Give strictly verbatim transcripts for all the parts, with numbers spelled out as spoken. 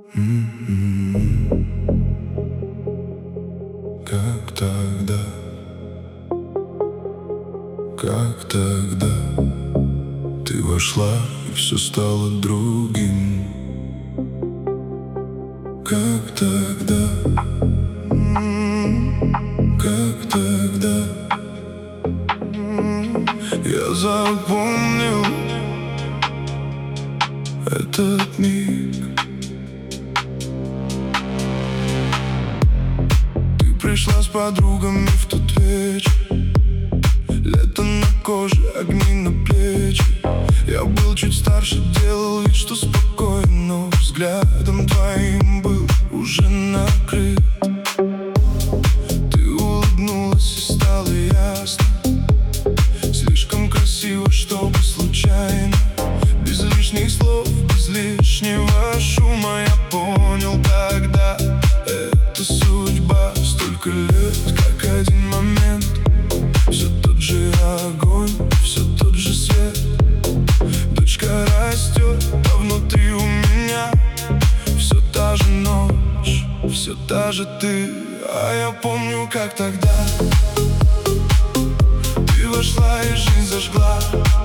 Как тогда, как тогда ты вошла, и все стало другим. Как тогда, как тогда я запомнил этот миг. Ты пришла с подругами в тот вечер, лето на коже, огни на плечи. Я был чуть старше, делал вид, что спокоен, но взглядом твоим был уже накрыт. Ты улыбнулась, и стало ясно: слишком красиво, чтобы случайно. Без лишних слов, без лишнего шума я понял тогда: это судьба. Столько лет, как один момент, все тот же огонь, все тот же свет. Дочка растет, а внутри у меня все та же ночь, все та же ты. А я помню, как тогда ты вошла и жизнь зажгла.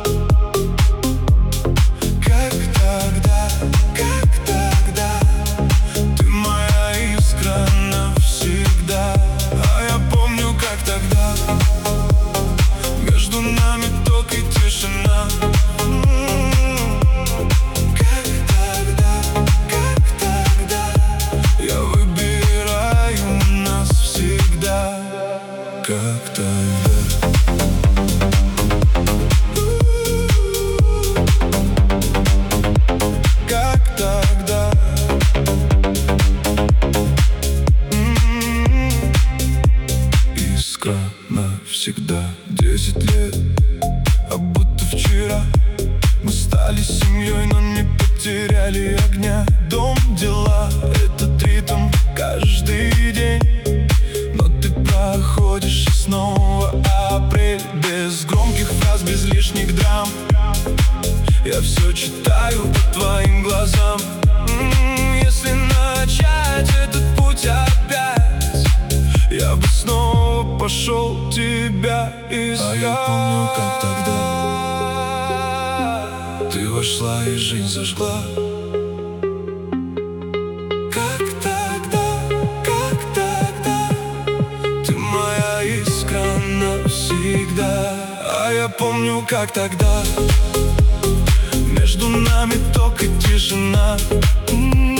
Как тогда, как тогда ты моя искра навсегда. А я помню, как тогда между нами только тишина. Как тогда, как тогда я выбираю нас всегда. Как тогда. Как тогда. Искра навсегда. Десять лет, а будто вчера мы стали семьей, но не потеряли огня. Дом, дела, этот ритм каждый день. Но ты проходишь, и снова апрель. Без громких фраз, без лишних драм. Я все читаю по твоим глазам. М-м, Если начать этот путь опять, я бы снова пошел тебя искать. А я помню, как тогда ты вошла и жизнь зажгла. Как тогда, как тогда ты моя искра навсегда. А я помню, как тогда между нами только тишина. М-м-м.